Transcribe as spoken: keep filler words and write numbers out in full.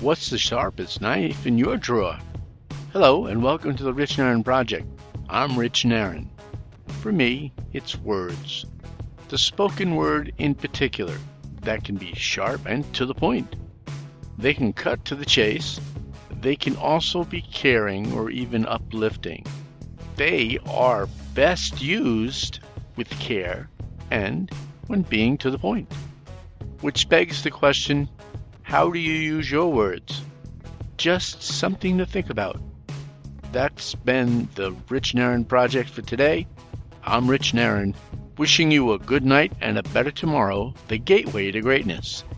What's the sharpest knife in your drawer? Hello, and welcome to the Rich Nairn Project. I'm Rich Nairn. For me, it's words. The spoken word in particular, that can be sharp and to the point. They can cut to the chase. They can also be caring or even uplifting. They are best used with care and when being to the point. Which begs the question, how do you use your words? Just something to think about. That's been the Rich Nairn Project for today. I'm Rich Nairn, wishing you a good night and a better tomorrow, the gateway to greatness.